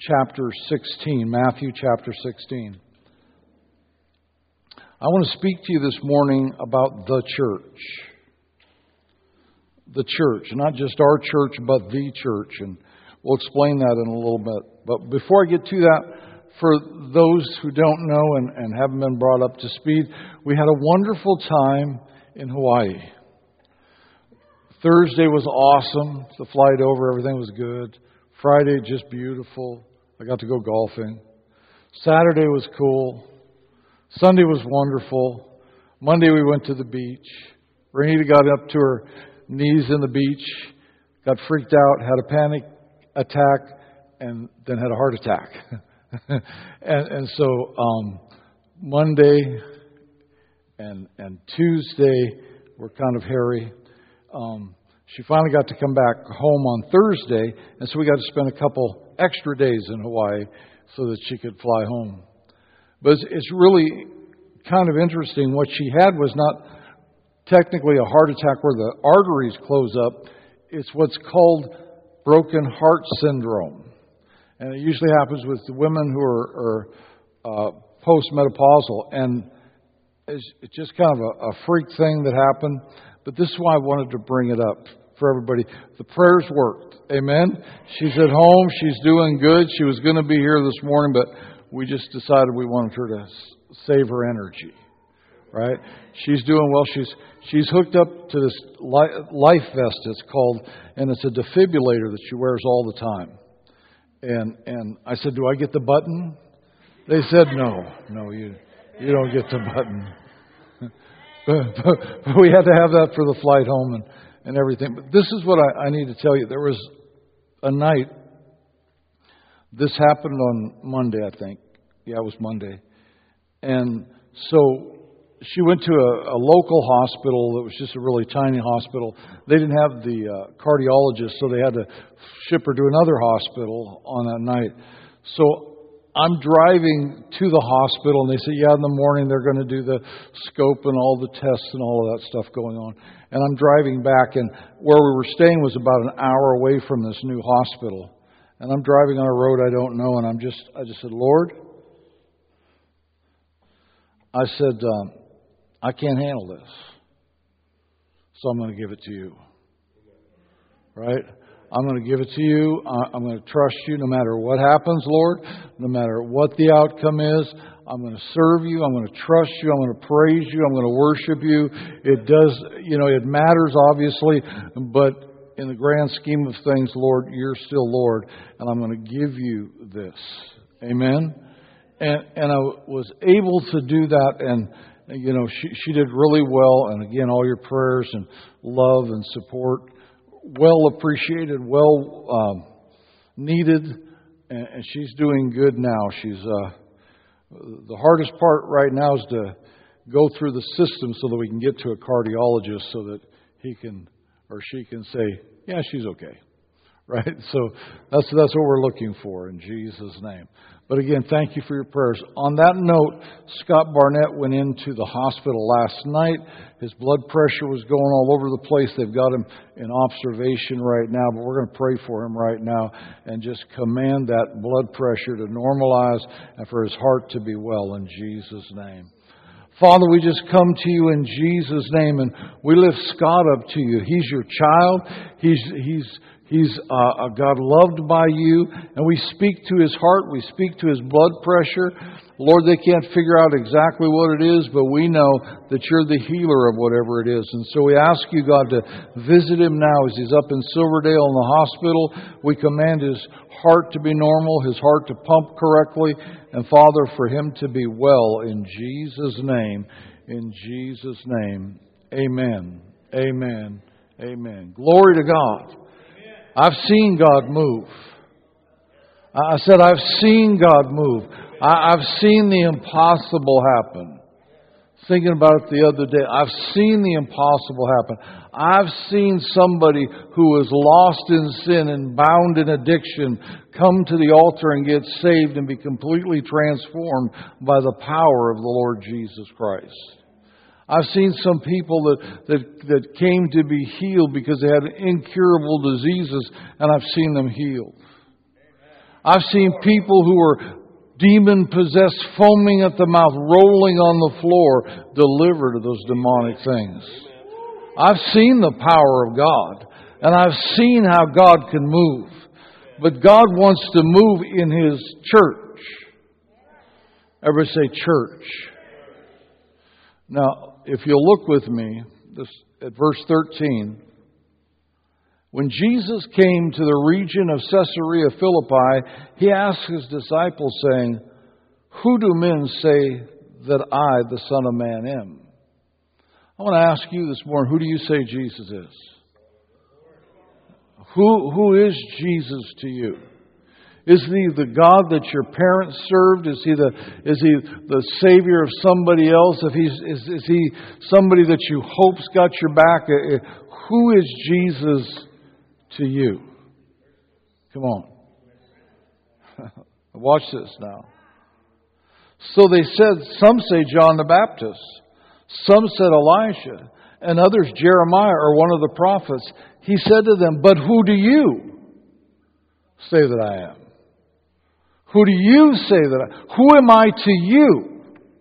chapter 16. Matthew chapter 16. I want to speak to you this morning about the church. The church, not just our church, but the church. And we'll explain that in a little bit. But before I get to that, for those who don't know and haven't been brought up to speed, we had a wonderful time in Hawaii. Thursday was awesome. The flight over, everything was good. Friday, just beautiful. I got to go golfing. Saturday was cool. Sunday was wonderful. Monday we went to the beach. Renita got up to her knees in the beach, got freaked out, had a panic attack, and then had a heart attack. and so Monday and Tuesday were kind of hairy. She finally got to come back home on Thursday, and so we got to spend a couple extra days in Hawaii so that she could fly home. But it's really kind of interesting. What she had was not technically a heart attack where the arteries close up. It's what's called broken heart syndrome. And it usually happens with the women who are postmenopausal. And it's just kind of a freak thing that happened. But this is why I wanted to bring it up for everybody. The prayers worked. Amen. She's at home. She's doing good. She was going to be here this morning, but we just decided we wanted her to save her energy. Right? She's doing well. She's hooked up to this life vest, it's called, and it's a defibrillator that she wears all the time. And I said, "Do I get the button?" They said, "No, you don't get the button." but we had to have that for the flight home and everything. But this is what I need to tell you. There was a night. This happened on Monday, I think. Yeah, it was Monday. And so she went to a local hospital that was just a really tiny hospital. They didn't have the cardiologist, so they had to ship her to another hospital on that night. So I'm driving to the hospital, and they say, "Yeah, in the morning they're going to do the scope and all the tests and all of that stuff going on." And I'm driving back, and where we were staying was about an hour away from this new hospital. And I'm driving on a road I don't know, and I just said, "Lord," I said, "I can't handle this, so I'm going to give it to you." Right? I'm going to give it to you. I'm going to trust you no matter what happens, Lord, no matter what the outcome is. I'm going to serve you. I'm going to trust you. I'm going to praise you. I'm going to worship you. It does, it matters, obviously, but in the grand scheme of things, Lord, you're still Lord, and I'm going to give you this. Amen? And I was able to do that, and she did really well. And again, all your prayers and love and support, well appreciated, well needed, and she's doing good now. She's the hardest part right now is to go through the system so that we can get to a cardiologist so that he can or she can say, "Yeah, she's okay." Right? So that's what we're looking for in Jesus' name. But again, thank you for your prayers. On that note, Scott Barnett went into the hospital last night. His blood pressure was going all over the place. They've got him in observation right now, but we're going to pray for him right now and just command that blood pressure to normalize and for his heart to be well in Jesus' name. Father, we just come to you in Jesus' name, and we lift Scott up to you. He's your child. He's a God loved by you, and we speak to his heart. We speak to his blood pressure. Lord, they can't figure out exactly what it is, but we know that you're the healer of whatever it is. And so we ask you, God, to visit him now as he's up in Silverdale in the hospital. We command his heart to be normal, his heart to pump correctly, and Father, for him to be well in Jesus' name. In Jesus' name, amen. Amen. Amen. Glory to God. I've seen God move. I said, I've seen God move. I've seen the impossible happen. Thinking about it the other day, I've seen the impossible happen. I've seen somebody who was lost in sin and bound in addiction come to the altar and get saved and be completely transformed by the power of the Lord Jesus Christ. I've seen some people that came to be healed because they had incurable diseases, and I've seen them healed. I've seen people who are demon-possessed, foaming at the mouth, rolling on the floor, delivered of those demonic things. I've seen the power of God, and I've seen how God can move. But God wants to move in His church. Everybody say church. Now, if you'll look with me at verse 13. When Jesus came to the region of Caesarea Philippi, He asked His disciples, saying, "Who do men say that I, the Son of Man, am?" I want to ask you this morning, who do you say Jesus is? Who is Jesus to you? Is He the God that your parents served? Is He the Savior of somebody else? Is He somebody that you hope's got your back? Who is Jesus to you? Come on. Watch this now. So they said, some say John the Baptist, some said Elijah, and others Jeremiah or one of the prophets. He said to them, "But who do you say that I am?" Who do you say that I am? Who am I to you?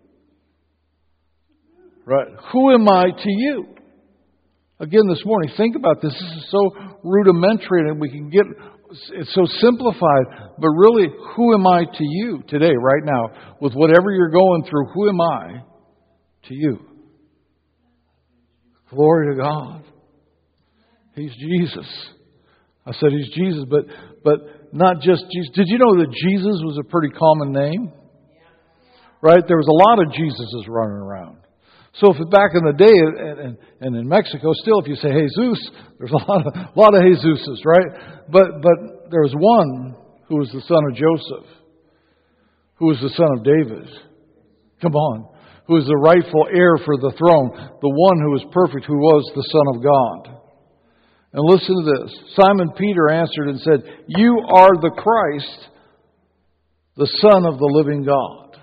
Right? Who am I to you? Again, this morning, think about this. This is so rudimentary and we can get, it's so simplified. But really, who am I to you today, right now? With whatever you're going through, who am I to you? Glory to God. He's Jesus. I said He's Jesus, but not just Jesus. Did you know that Jesus was a pretty common name? Right? There was a lot of Jesuses running around. So if back in the day, and in Mexico, still if you say Jesus, there's a lot of Jesuses, right? But there was one who was the son of Joseph, who was the son of David. Come on. Who was the rightful heir for the throne, the one who was perfect, who was the Son of God. And listen to this. Simon Peter answered and said, "You are the Christ, the Son of the living God."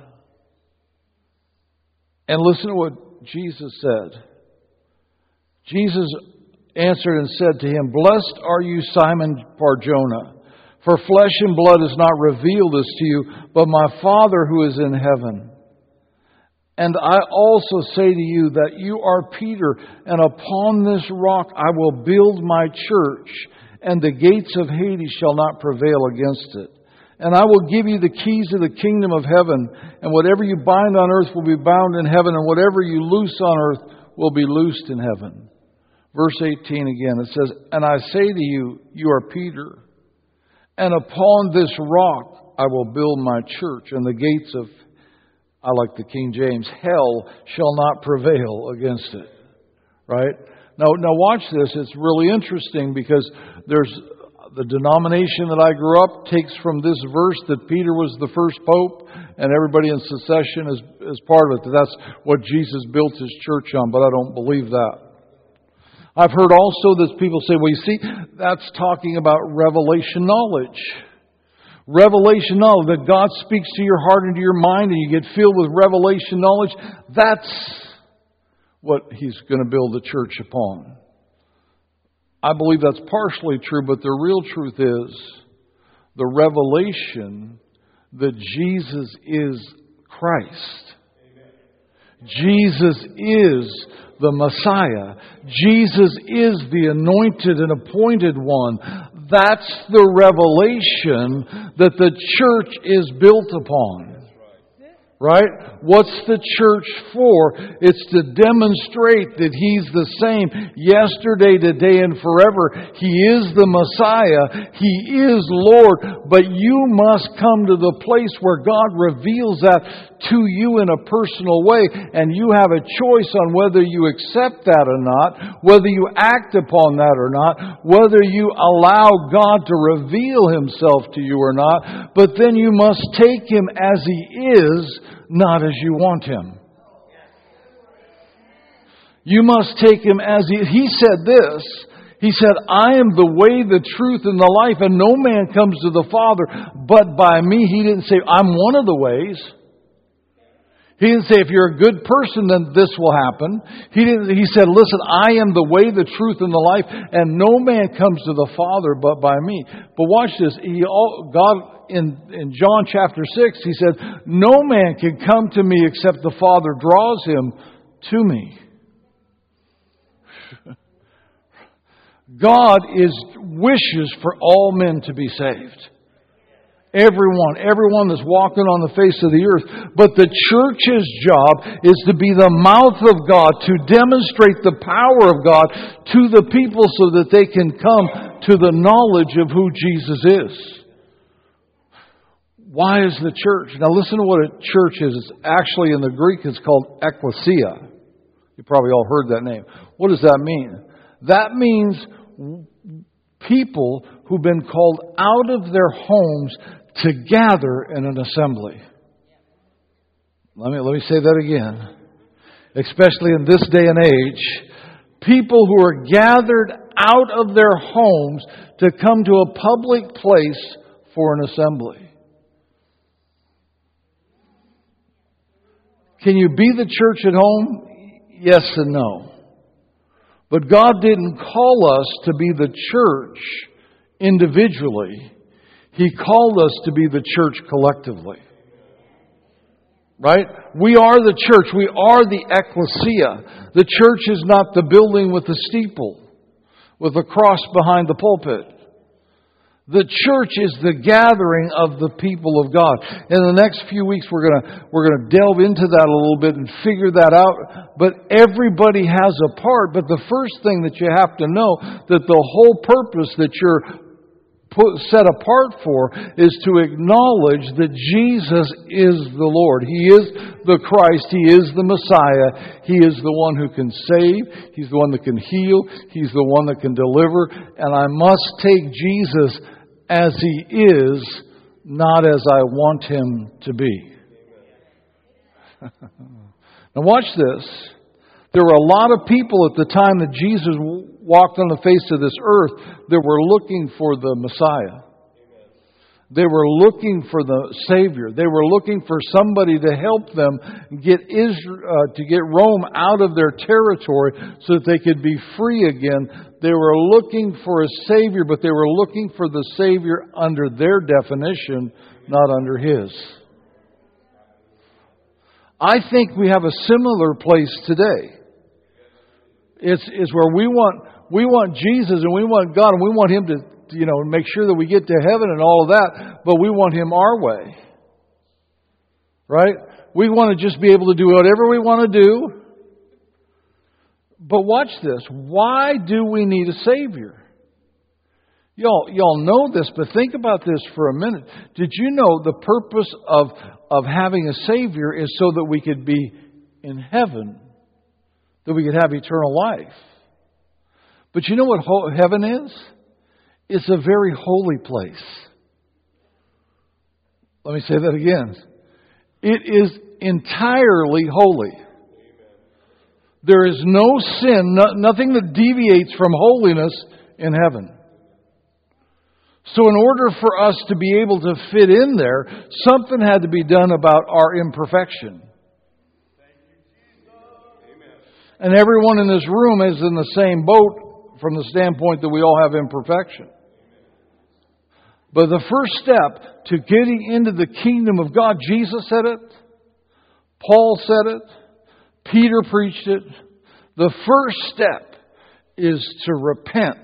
And listen to what Jesus said. Jesus answered and said to him, "Blessed are you, Simon Bar-Jonah, for flesh and blood has not revealed this to you, but my Father who is in heaven. And I also say to you that you are Peter, and upon this rock I will build my church, and the gates of Hades shall not prevail against it. And I will give you the keys of the kingdom of heaven, and whatever you bind on earth will be bound in heaven, and whatever you loose on earth will be loosed in heaven." Verse 18 again, it says, "And I say to you, you are Peter, and upon this rock I will build my church, and the gates of," I like the King James, "hell shall not prevail against it." Right? Now watch this. It's really interesting because there's the denomination that I grew up takes from this verse that Peter was the first pope and everybody in succession is part of it. That's what Jesus built His church on, but I don't believe that. I've heard also that people say, well, you see, that's talking about revelation knowledge. Revelation knowledge, that God speaks to your heart and to your mind and you get filled with revelation knowledge. That's what He's going to build the church upon. I believe that's partially true, but the real truth is the revelation that Jesus is Christ. Amen. Jesus is the Messiah. Jesus is the anointed and appointed one. That's the revelation that the church is built upon. Right? What's the church for? It's to demonstrate that He's the same yesterday, today, and forever. He is the Messiah. He is Lord. But you must come to the place where God reveals that to you in a personal way. And you have a choice on whether you accept that or not, whether you act upon that or not, whether you allow God to reveal Himself to you or not. But then you must take Him as He is, not as you want Him. You must take Him as He said this. He said, "I am the way, the truth, and the life, and no man comes to the Father but by me." He didn't say, "I'm one of the ways." He didn't say, "If you're a good person, then this will happen." He said, "Listen, I am the way, the truth, and the life, and no man comes to the Father but by me." But watch this. God in John chapter 6, He said, no man can come to me except the Father draws him to me. God wishes for all men to be saved. Everyone that's walking on the face of the earth. But the church's job is to be the mouth of God, to demonstrate the power of God to the people so that they can come to the knowledge of who Jesus is. Why is the church? Now listen to what a church is. It's actually in the Greek it's called ecclesia. You probably all heard that name. What does that mean? That means people who've been called out of their homes to gather in an assembly. Let me say that again. Especially in this day and age, people who are gathered out of their homes to come to a public place for an assembly. Can you be the church at home? Yes and no. But God didn't call us to be the church individually. He called us to be the church collectively. Right? We are the church. We are the ecclesia. The church is not the building with the steeple, with a cross behind the pulpit. The church is the gathering of the people of God. In the next few weeks, we're going to delve into that a little bit and figure that out. But everybody has a part. But the first thing that you have to know, that the whole purpose that you're set apart for is to acknowledge that Jesus is the Lord. He is the Christ. He is the Messiah. He is the one who can save. He's the one that can heal. He's the one that can deliver. And I must take Jesus as He is, not as I want Him to be. Now watch this. There were a lot of people at the time that Jesus walked on the face of this earth that were looking for the Messiah. They were looking for the Savior. They were looking for somebody to help them get to get Rome out of their territory so that they could be free again. They were looking for a Savior, but they were looking for the Savior under their definition, not under His. I think we have a similar place today. It's where we want Jesus and we want God and we want Him to make sure that we get to heaven and all of that, but we want Him our way. Right? We want to just be able to do whatever we want to do. But watch this. Why do we need a Savior? Y'all know this, but think about this for a minute. Did you know the purpose of having a Savior is so that we could be in heaven? That we could have eternal life. But you know what heaven is? It's a very holy place. Let me say that again. It is entirely holy. There is no sin, nothing that deviates from holiness in heaven. So in order for us to be able to fit in there, something had to be done about our imperfection. And everyone in this room is in the same boat from the standpoint that we all have imperfection. But the first step to getting into the kingdom of God, Jesus said it, Paul said it, Peter preached it. The first step is to repent.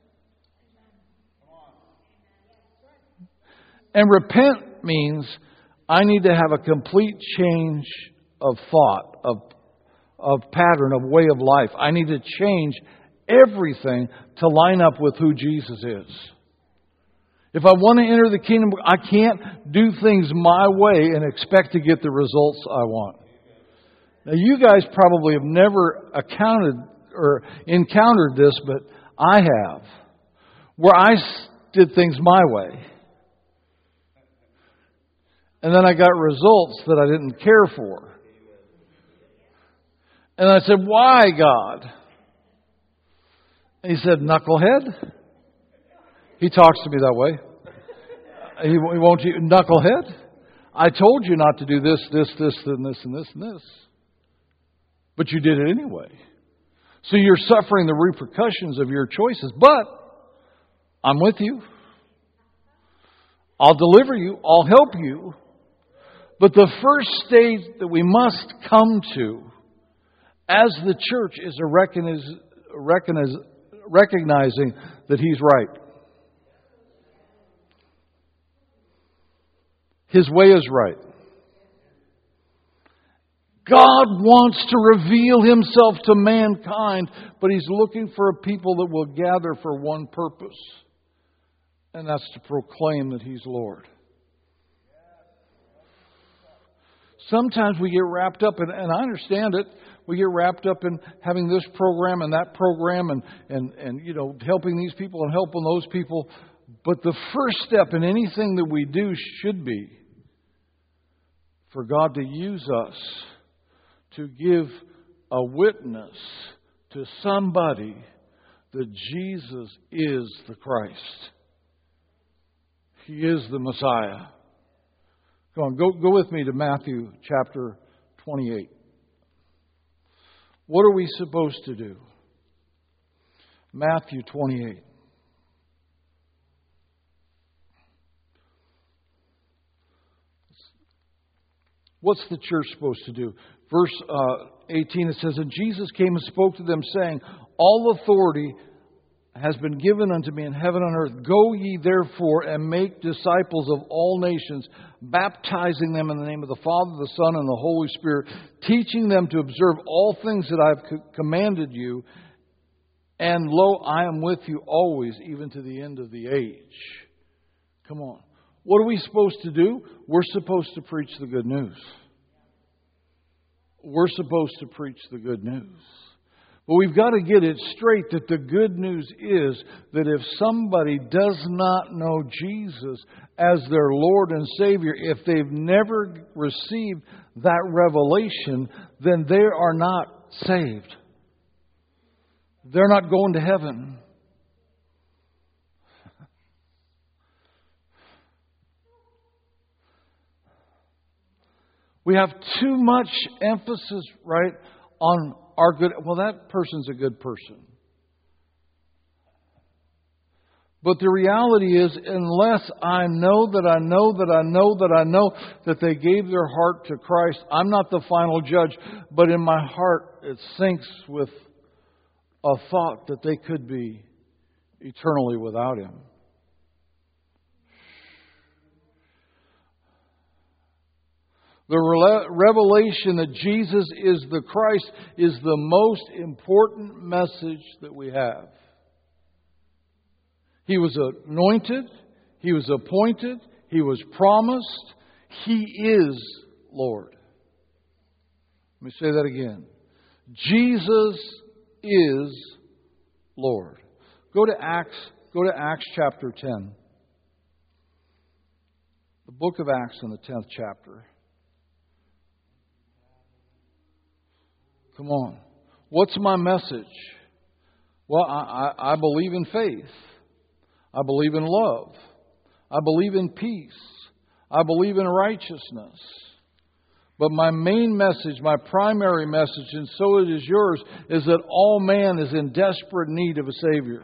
And repent means I need to have a complete change of thought, of pattern, of way of life. I need to change everything to line up with who Jesus is. If I want to enter the kingdom, I can't do things my way and expect to get the results I want. Now, you guys probably have never encountered this, but I have. Where I did things my way. And then I got results that I didn't care for. And I said, why, God? And He said, knucklehead. He talks to me that way. He won't you, knucklehead? I told you not to do this, and this, and this. But you did it anyway. So you're suffering the repercussions of your choices. But I'm with you. I'll deliver you. I'll help you. But the first stage that we must come to as the church is recognizing that He's right. His way is right. God wants to reveal Himself to mankind, but He's looking for a people that will gather for one purpose, and that's to proclaim that He's Lord. Sometimes we get wrapped up, and I understand it, we get wrapped up in having this program and that program and you know, helping these people and helping those people. But the first step in anything that we do should be for God to use us to give a witness to somebody that Jesus is the Christ. He is the Messiah. Go on, go with me to Matthew chapter 28. What are we supposed to do? Matthew 28. What's the church supposed to do? Verse 18, it says, And Jesus came and spoke to them, saying, All authority has been given unto me in heaven and earth. Go ye therefore and make disciples of all nations, baptizing them in the name of the Father, the Son, and the Holy Spirit, teaching them to observe all things that I have commanded you. And lo, I am with you always, even to the end of the age. Come on. What are we supposed to do? We're supposed to preach the good news. We're supposed to preach the good news. But we've got to get it straight that the good news is that if somebody does not know Jesus as their Lord and Savior, if they've never received that revelation, then they are not saved. They're not going to heaven. We have too much emphasis, right, on our good. Well, that person's a good person. But the reality is, unless I know that they gave their heart to Christ, I'm not the final judge. But in my heart, it sinks with a thought that they could be eternally without Him. The revelation that Jesus is the Christ is the most important message that we have. He was anointed. He was appointed. He was promised. He is Lord. Let me say that again. Jesus is Lord. Go to Acts chapter 10. The book of Acts in the 10th chapter. Come on. What's my message? Well, I believe in faith. I believe in love. I believe in peace. I believe in righteousness. But my main message, my primary message, and so it is yours, is that all man is in desperate need of a Savior.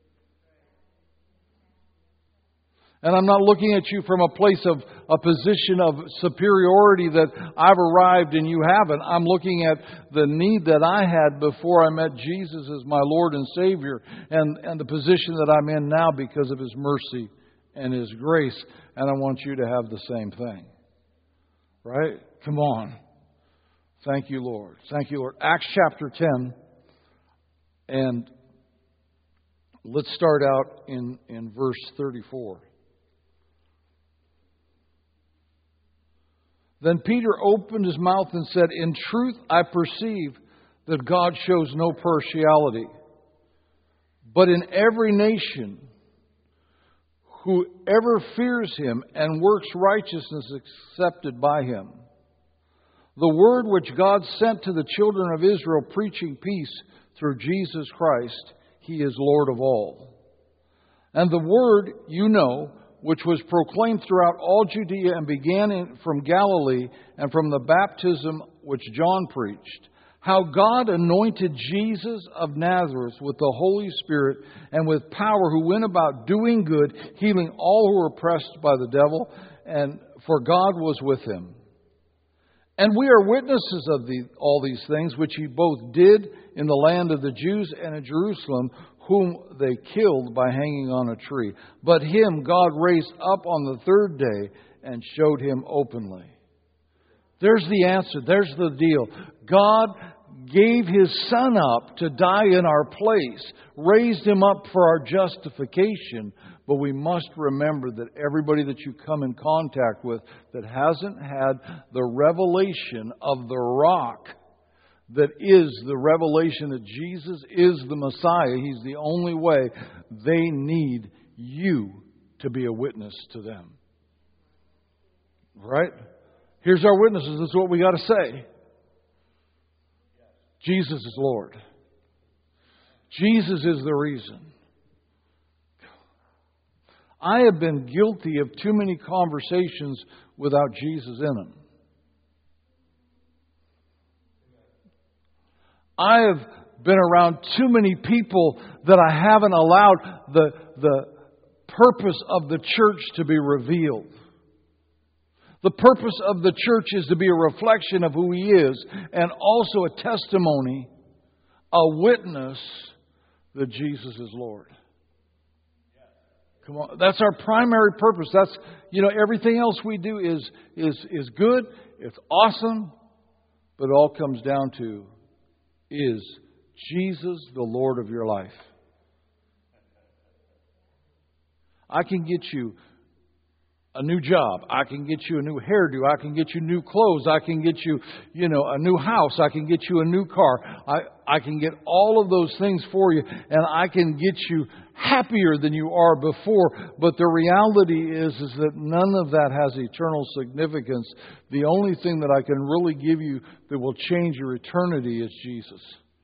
And I'm not looking at you from a place of a position of superiority that I've arrived and you haven't. I'm looking at the need that I had before I met Jesus as my Lord and Savior, and the position that I'm in now because of His mercy and His grace. And I want you to have the same thing. Right? Come on. Thank you, Lord. Thank you, Lord. Acts chapter 10. And let's start out in verse 34. Then Peter opened his mouth and said, In truth, I perceive that God shows no partiality, but in every nation, whoever fears Him and works righteousness is accepted by Him. The word which God sent to the children of Israel, preaching peace through Jesus Christ, He is Lord of all. And the word, you know, which was proclaimed throughout all Judea and began from Galilee and from the baptism which John preached, how God anointed Jesus of Nazareth with the Holy Spirit and with power, who went about doing good, healing all who were oppressed by the devil, and for God was with him. And we are witnesses of all these things, which he both did in the land of the Jews and in Jerusalem, whom they killed by hanging on a tree. But him God raised up on the third day and showed him openly. There's the answer. There's the deal. God gave His Son up to die in our place, raised Him up for our justification. But we must remember that everybody that you come in contact with that hasn't had the revelation of the rock, that is the revelation that Jesus is the Messiah, He's the only way, they need you to be a witness to them. Right? Here's our witnesses. This is what we got to say. Jesus is Lord. Jesus is the reason. I have been guilty of too many conversations without Jesus in them. I have been around too many people that I haven't allowed the purpose of the church to be revealed. The purpose of the church is to be a reflection of who He is, and also a testimony, a witness that Jesus is Lord. Come on, that's our primary purpose. That's, everything else we do is good. It's awesome, but it all comes down to, is Jesus the Lord of your life? I can get you a new job. I can get you a new hairdo. I can get you new clothes. I can get you, a new house. I can get you a new car. I can get all of those things for you, and I can get you happier than you are before. But the reality is that none of that has eternal significance. The only thing that I can really give you that will change your eternity is Jesus.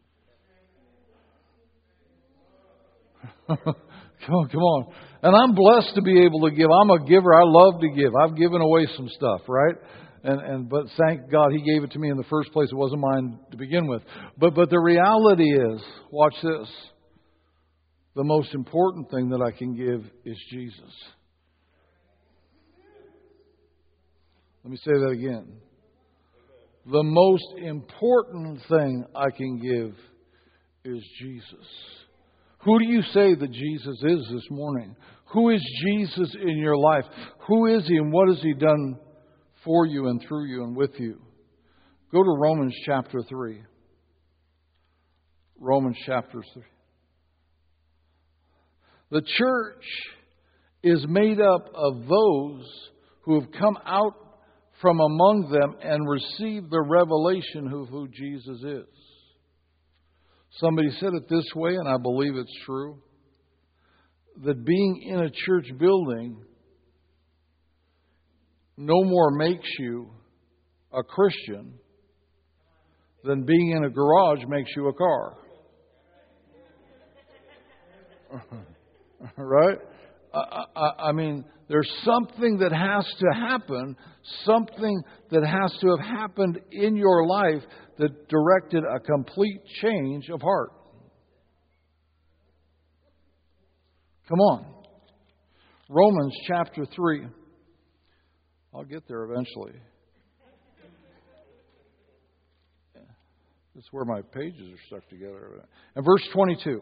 Come on. And I'm blessed to be able to give. I'm a giver. I love to give. I've given away some stuff, right? But thank God He gave it to me in the first place. It wasn't mine to begin with. But the reality is, watch this. The most important thing that I can give is Jesus. Let me say that again. The most important thing I can give is Jesus. Who do you say that Jesus is this morning? Who is Jesus in your life? Who is He and what has He done for you and through you and with you? Go to Romans chapter 3. Romans chapter 3. The church is made up of those who have come out from among them and received the revelation of who Jesus is. Somebody said it this way, and I believe it's true, that being in a church building no more makes you a Christian than being in a garage makes you a car. Right? I mean, there's something that has to happen, something that has to have happened in your life that directed a complete change of heart. Come on. Romans chapter 3. I'll get there eventually. This is where my pages are stuck together. And verse 22.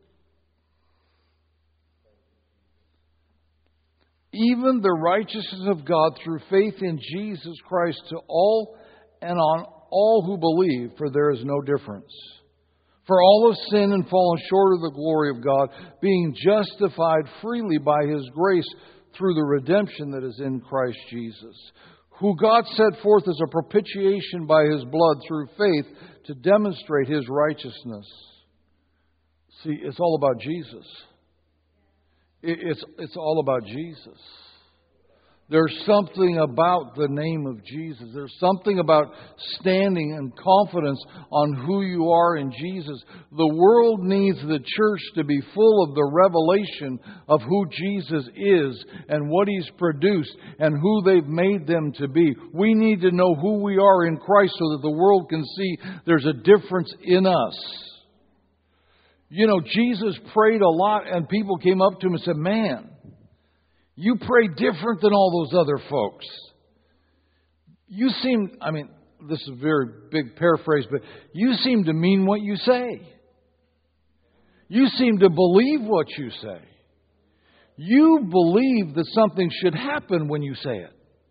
Even the righteousness of God through faith in Jesus Christ to all and on all who believe, for there is no difference. For all have sinned and fallen short of the glory of God, being justified freely by His grace through the redemption that is in Christ Jesus, who God set forth as a propitiation by His blood through faith to demonstrate His righteousness. See, it's all about Jesus. It's all about Jesus. There's something about the name of Jesus. There's something about standing in confidence on who you are in Jesus. The world needs the church to be full of the revelation of who Jesus is and what He's produced and who they've made them to be. We need to know who we are in Christ so that the world can see there's a difference in us. You know, Jesus prayed a lot and people came up to Him and said, "Man, you pray different than all those other folks. You seem," this is a very big paraphrase, but you seem to mean what you say. You seem to believe what you say. You believe that something should happen when you say it.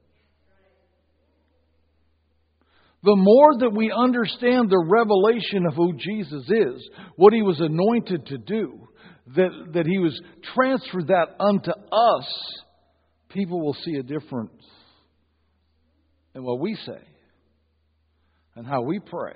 The more that we understand the revelation of who Jesus is, what He was anointed to do, that He was transferred that unto us, people will see a difference in what we say and how we pray.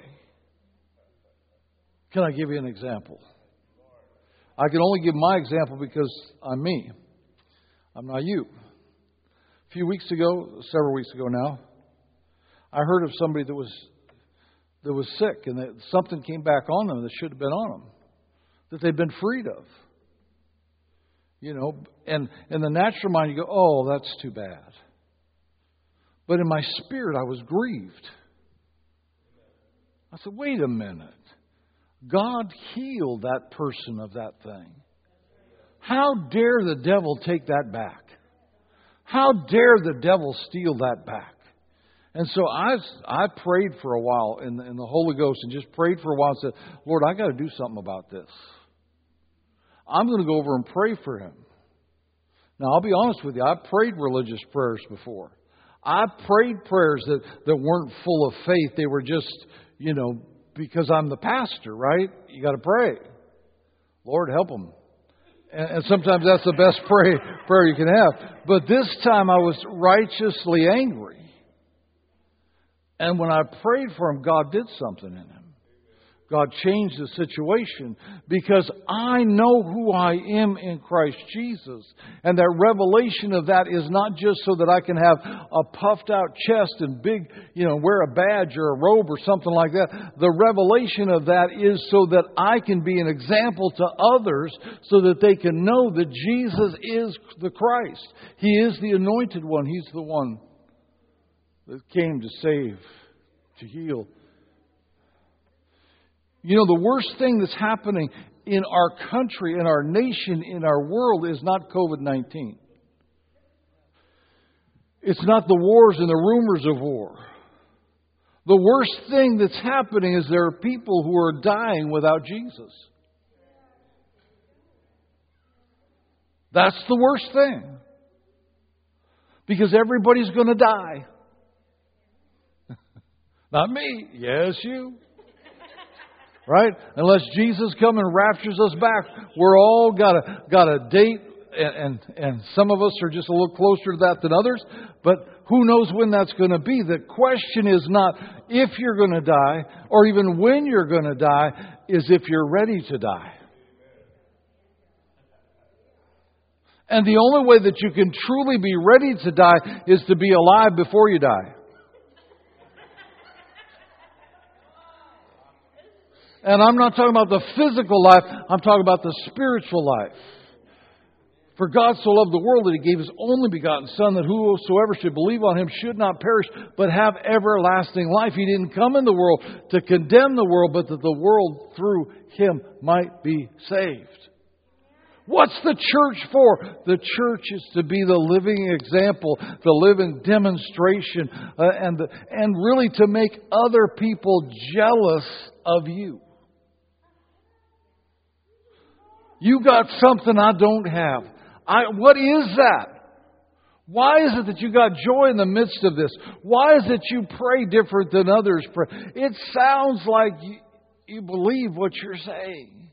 Can I give you an example? I can only give my example because I'm me. I'm not you. A few weeks ago, several weeks ago now, I heard of somebody that was sick and that something came back on them that should have been on them, that they'd been freed of. You know, and in the natural mind you go, "Oh, that's too bad." But in my spirit I was grieved. I said, "Wait a minute. God healed that person of that thing. How dare the devil take that back? How dare the devil steal that back?" And so I prayed for a while in the Holy Ghost and just prayed for a while and said, "Lord, I got to do something about this. I'm going to go over and pray for him." Now, I'll be honest with you. I prayed religious prayers before. I prayed prayers that weren't full of faith. They were just, because I'm the pastor, right? You got to pray. Lord, help them. And sometimes that's the best prayer you can have. But this time I was righteously angry. And when I prayed for him, God did something in him. God changed the situation because I know who I am in Christ Jesus. And that revelation of that is not just so that I can have a puffed out chest and big, wear a badge or a robe or something like that. The revelation of that is so that I can be an example to others so that they can know that Jesus is the Christ. He is the anointed one. He's the one that came to save, to heal. The worst thing that's happening in our country, in our nation, in our world is not COVID-19. It's not the wars and the rumors of war. The worst thing that's happening is there are people who are dying without Jesus. That's the worst thing. Because everybody's going to die. Not me. Yes, you. Right? Unless Jesus comes and raptures us back, we're all got a date, and some of us are just a little closer to that than others. But who knows when that's going to be? The question is not if you're going to die, or even when you're going to die, is if you're ready to die. And the only way that you can truly be ready to die is to be alive before you die. And I'm not talking about the physical life. I'm talking about the spiritual life. For God so loved the world that He gave His only begotten Son, that whosoever should believe on Him should not perish, but have everlasting life. He didn't come in the world to condemn the world, but that the world through Him might be saved. What's the church for? The church is to be the living example, the living demonstration, and really to make other people jealous of you. You got something I don't have. What is that? Why is it that you got joy in the midst of this? Why is it you pray different than others pray? It sounds like you believe what you're saying.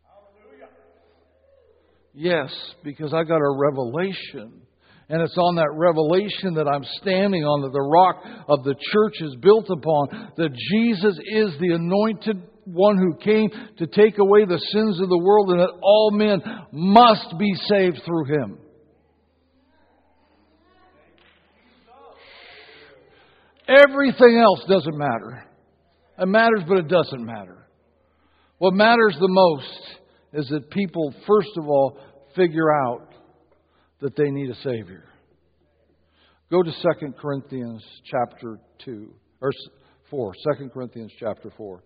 Yes, because I got a revelation. And it's on that revelation that I'm standing on, that the rock of the church is built upon, that Jesus is the anointed one who came to take away the sins of the world, and that all men must be saved through Him. Everything else doesn't matter. It matters, but it doesn't matter. What matters the most is that people, first of all, figure out that they need a Savior. Go to 2 Corinthians chapter 2, or 4. 2 Corinthians chapter 4.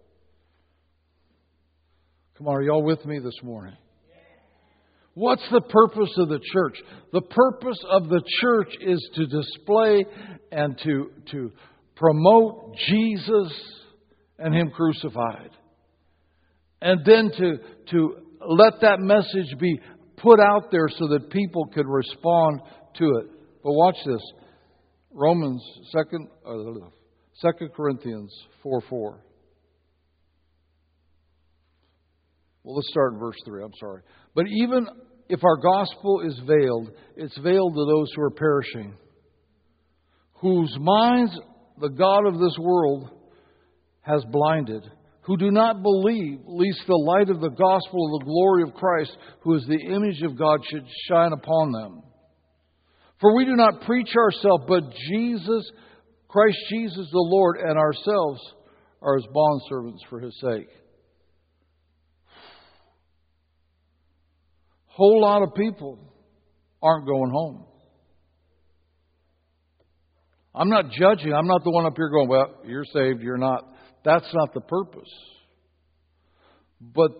Come on, are y'all with me this morning? What's the purpose of the church? The purpose of the church is to display and to promote Jesus and Him crucified. And then to let that message be put out there so that people could respond to it. But watch this. Romans 2 Corinthians 4:4. Well, let's start in verse 3. I'm sorry. But even if our gospel is veiled, it's veiled to those who are perishing, whose minds the God of this world has blinded, who do not believe, lest the light of the gospel of the glory of Christ, who is the image of God, should shine upon them. For we do not preach ourselves, but Jesus, Christ Jesus the Lord, and ourselves are His bondservants for His sake. Whole lot of people aren't going home. I'm not judging. I'm not the one up here going, well, you're saved, you're not. That's not the purpose. But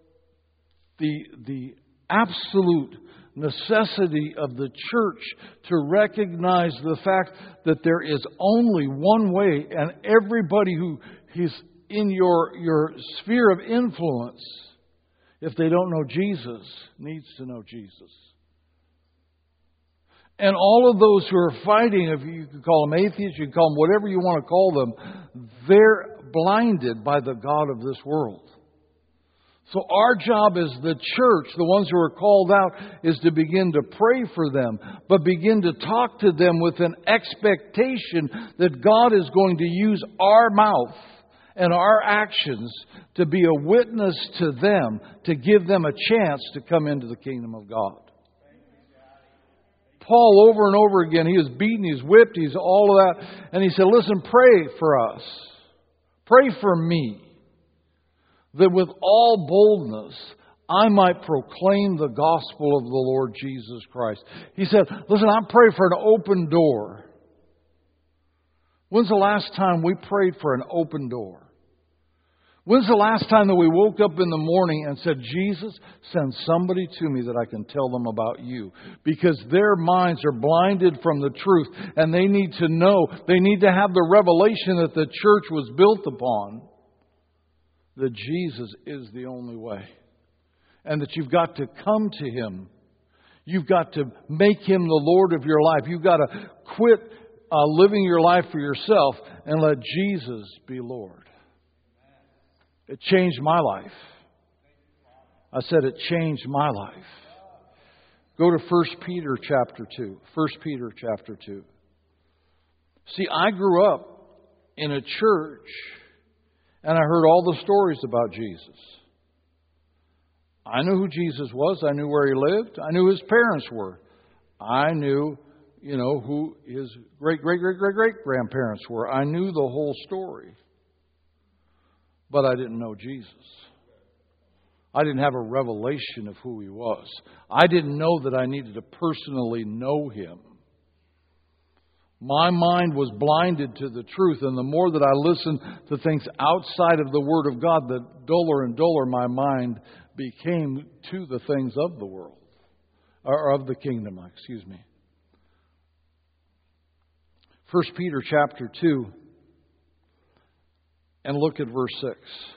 the absolute necessity of the church to recognize the fact that there is only one way, and everybody who is in your sphere of influence, if they don't know Jesus, needs to know Jesus. And all of those who are fighting, if you can call them atheists, you can call them whatever you want to call them, they're blinded by the God of this world. So our job as the church, the ones who are called out, is to begin to pray for them, but begin to talk to them with an expectation that God is going to use our mouth and our actions to be a witness to them, to give them a chance to come into the kingdom of God. Paul, over and over again, he was beaten, he's whipped, he's all of that. And he said, listen, pray for us. Pray for me, that with all boldness I might proclaim the gospel of the Lord Jesus Christ. He said, listen, I'm praying for an open door. When's the last time we prayed for an open door? When's the last time that we woke up in the morning and said, Jesus, send somebody to me that I can tell them about you? Because their minds are blinded from the truth, and they need to know, they need to have the revelation that the church was built upon, that Jesus is the only way. And that you've got to come to Him. You've got to make Him the Lord of your life. You've got to quit living your life for yourself and let Jesus be Lord. It changed my life. I said it changed my life. Go to 1 Peter chapter 2. 1 Peter chapter 2. See, I grew up in a church and I heard all the stories about Jesus. I knew who Jesus was. I knew where He lived. I knew His parents were. I knew, who His great-great-great-great-great-grandparents were. I knew the whole story. But I didn't know Jesus. I didn't have a revelation of who He was. I didn't know that I needed to personally know Him. My mind was blinded to the truth, and the more that I listened to things outside of the Word of God, the duller and duller my mind became to the things of the world, or of the kingdom, excuse me. 1 Peter chapter 2, and look at verse 6.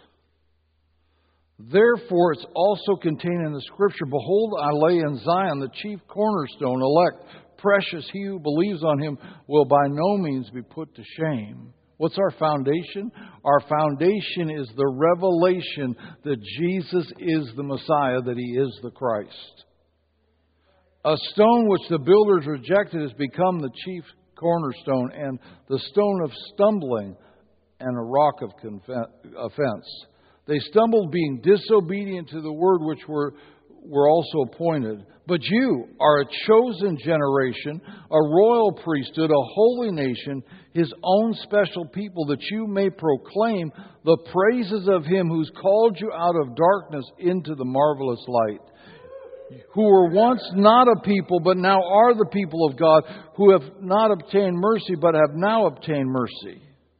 Therefore, it's also contained in the Scripture, behold, I lay in Zion the chief cornerstone, elect, precious. He who believes on Him will by no means be put to shame. What's our foundation? Our foundation is the revelation that Jesus is the Messiah, that He is the Christ. A stone which the builders rejected has become the chief cornerstone, and the stone of stumbling and a rock of offense. They stumbled being disobedient to the word, which were also appointed. But you are a chosen generation, a royal priesthood, a holy nation, His own special people, that you may proclaim the praises of Him who's called you out of darkness into the marvelous light. Who were once not a people, but now are the people of God, who have not obtained mercy, but have now obtained mercy.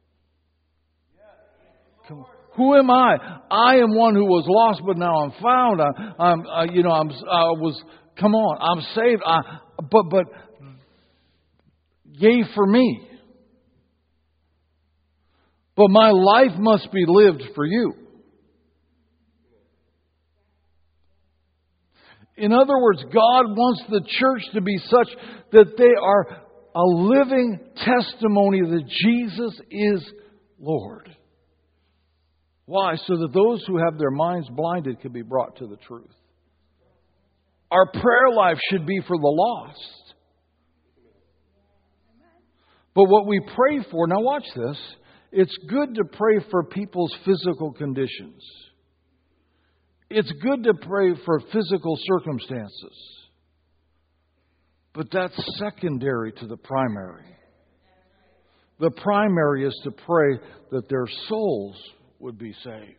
Who am I? I am one who was lost, but now I'm found. Come on, I'm saved. But yay for me. But my life must be lived for you. In other words, God wants the church to be such that they are a living testimony that Jesus is Lord. Why? So that those who have their minds blinded can be brought to the truth. Our prayer life should be for the lost. But what we pray for, now watch this, it's good to pray for people's physical conditions. It's good to pray for physical circumstances. But that's secondary to the primary. The primary is to pray that their souls would be saved.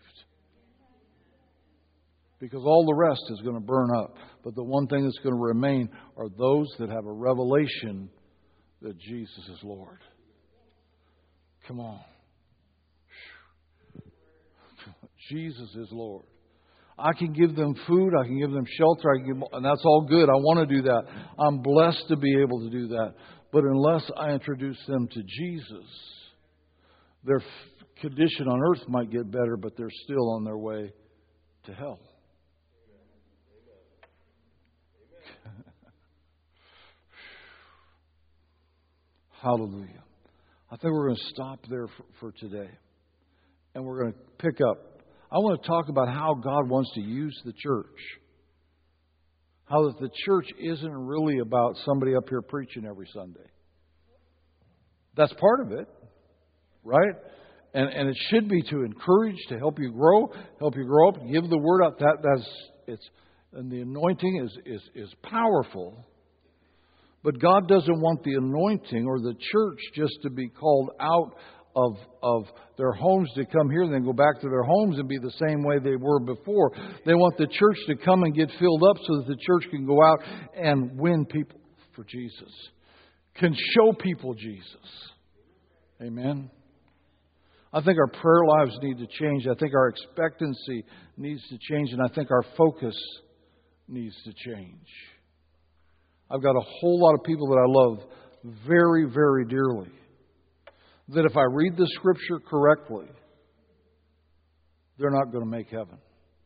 Because all the rest is going to burn up. But the one thing that's going to remain are those that have a revelation that Jesus is Lord. Come on. Jesus is Lord. I can give them food, I can give them shelter, and that's all good. I want to do that. I'm blessed to be able to do that. But unless I introduce them to Jesus, their condition on earth might get better, but they're still on their way to hell. Hallelujah. I think we're going to stop there for today. And we're going to pick up. I want to talk about how God wants to use the church. How that the church isn't really about somebody up here preaching every Sunday. That's part of it, right? And it should be to encourage, to help you grow up, give the word out. And the anointing is powerful. But God doesn't want the anointing or the church just to be called out of their homes to come here and then go back to their homes and be the same way they were before. They want the church to come and get filled up so that the church can go out and win people for Jesus. Can show people Jesus. Amen. I think our prayer lives need to change. I think our expectancy needs to change. And I think our focus needs to change. I've got a whole lot of people that I love very, very dearly. That if I read the Scripture correctly, they're not going to make heaven.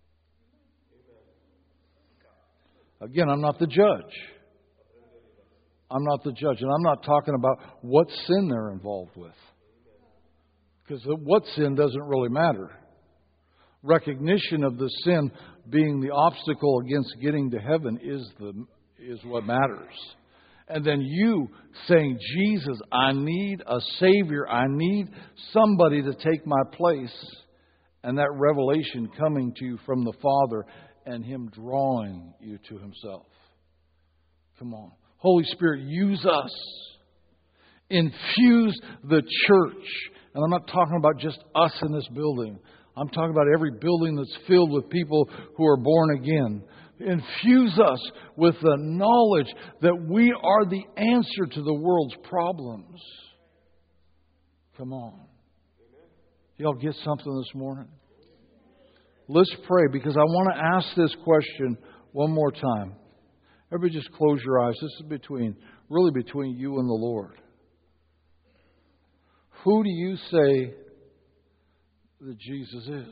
Again, I'm not the judge. I'm not the judge. And I'm not talking about what sin they're involved with. Because what sin doesn't really matter. Recognition of the sin being the obstacle against getting to heaven is what matters. And then you saying, Jesus, I need a Savior. I need somebody to take my place. And that revelation coming to you from the Father and Him drawing you to Himself. Come on. Holy Spirit, use us. Infuse the church. And I'm not talking about just us in this building. I'm talking about every building that's filled with people who are born again. Infuse us with the knowledge that we are the answer to the world's problems. Come on. Y'all get something this morning? Let's pray, because I want to ask this question one more time. Everybody just close your eyes. This is really between you and the Lord. Who do you say that Jesus is?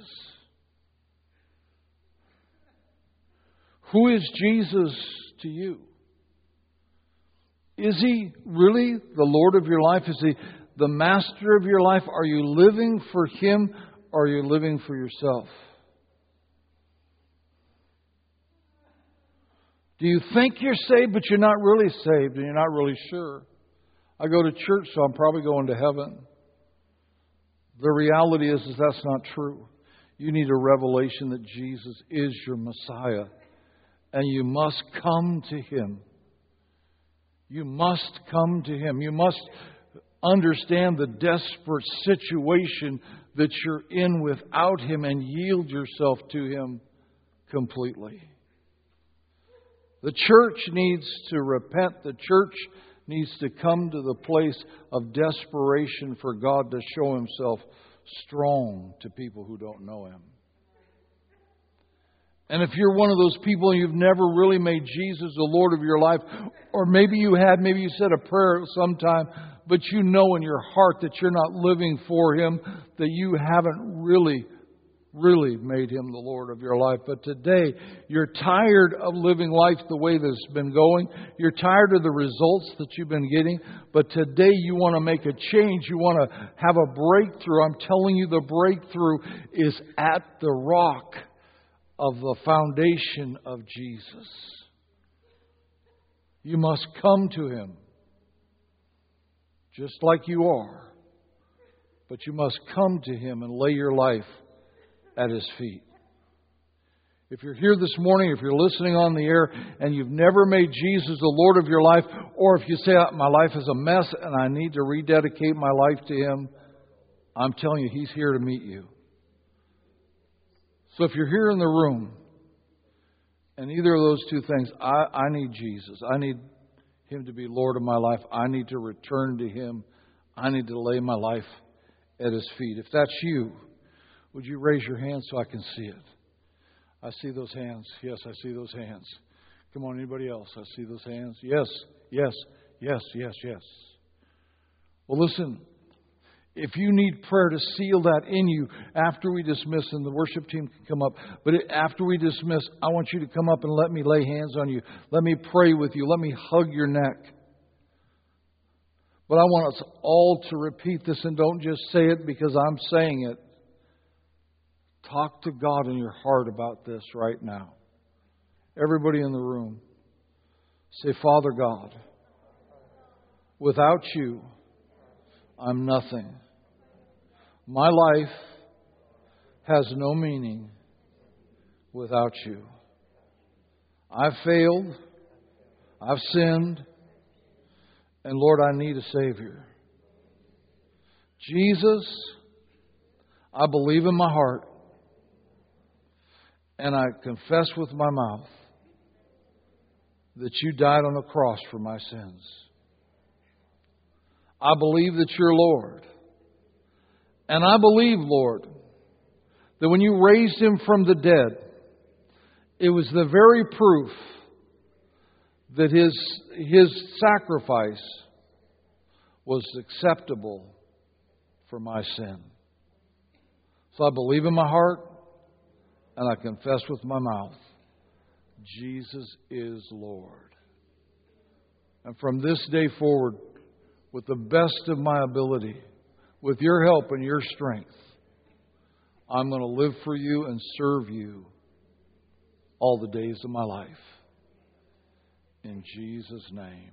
Who is Jesus to you? Is He really the Lord of your life? Is He the master of your life? Are you living for Him, or are you living for yourself? Do you think you're saved, but you're not really saved and you're not really sure? I go to church, so I'm probably going to heaven. The reality is that's not true. You need a revelation that Jesus is your Messiah. And you must come to Him. You must come to Him. You must understand the desperate situation that you're in without Him and yield yourself to Him completely. The church needs to repent. The church needs to come to the place of desperation for God to show Himself strong to people who don't know Him. And if you're one of those people and you've never really made Jesus the Lord of your life, or maybe you had, maybe you said a prayer at some time, but you know in your heart that you're not living for Him, that you haven't really made Him the Lord of your life. But today, you're tired of living life the way that's been going. You're tired of the results that you've been getting. But today, you want to make a change. You want to have a breakthrough. I'm telling you, the breakthrough is at the rock of the foundation of Jesus. You must come to Him just like you are. But you must come to Him and lay your life at His feet. If you're here this morning, if you're listening on the air and you've never made Jesus the Lord of your life, or if you say, my life is a mess and I need to rededicate my life to Him, I'm telling you, He's here to meet you. So if you're here in the room and either of those two things, I need Jesus. I need Him to be Lord of my life. I need to return to Him. I need to lay my life at His feet. If that's you, would you raise your hand so I can see it? I see those hands. Yes, I see those hands. Come on, anybody else? I see those hands. Yes, yes, yes, yes, yes. Well, listen. If you need prayer to seal that in you after we dismiss, and the worship team can come up, but after we dismiss, I want you to come up and let me lay hands on you. Let me pray with you. Let me hug your neck. But I want us all to repeat this, and don't just say it because I'm saying it. Talk to God in your heart about this right now. Everybody in the room, say, Father God, without You, I'm nothing. My life has no meaning without You. I've failed. I've sinned. And Lord, I need a Savior. Jesus, I believe in my heart. And I confess with my mouth that You died on the cross for my sins. I believe that You're Lord. And I believe, Lord, that when You raised Him from the dead, it was the very proof that His sacrifice was acceptable for my sin. So I believe in my heart and I confess with my mouth, Jesus is Lord. And from this day forward, with the best of my ability, with Your help and Your strength, I'm going to live for You and serve You all the days of my life. In Jesus' name,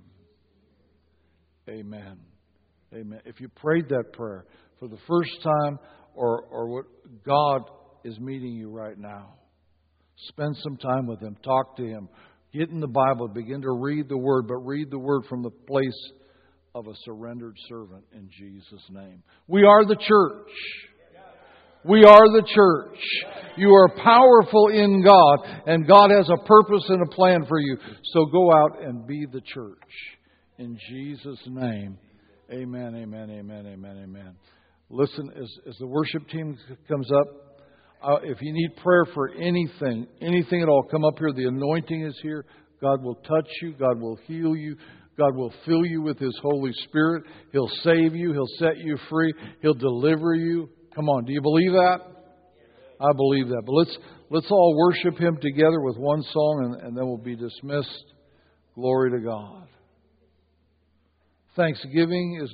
amen. Amen. If you prayed that prayer for the first time, or what God is meeting you right now, spend some time with Him. Talk to Him. Get in the Bible. Begin to read the Word, but read the Word from the place of a surrendered servant in Jesus' name. We are the church. We are the church. You are powerful in God, and God has a purpose and a plan for you. So go out and be the church. In Jesus' name, amen, amen, amen, amen, amen. Listen, as the worship team comes up, if you need prayer for anything at all, come up here. The anointing is here. God will touch you. God will heal you. God will fill you with His Holy Spirit. He'll save you. He'll set you free. He'll deliver you. Come on, do you believe that? I believe that. But let's all worship Him together with one song, and then we'll be dismissed. Glory to God. Thanksgiving is